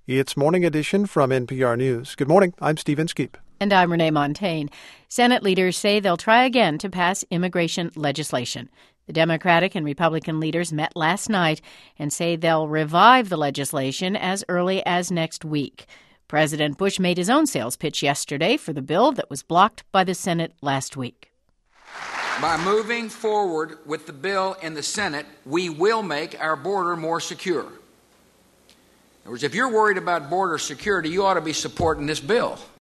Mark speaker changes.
Speaker 1: It's Morning Edition from NPR News. Good morning. I'm Steve Inskeep.
Speaker 2: And I'm Renee Montagne. Senate leaders say they'll try again to pass immigration legislation. The Democratic and Republican leaders met last night and say they'll revive the legislation as early as next week. President Bush made his own sales pitch yesterday for the bill that was blocked by the Senate last week.
Speaker 3: By moving forward with the bill in the Senate, we will make our border more secure. In other words, if you're worried about border security, you ought to be supporting this bill.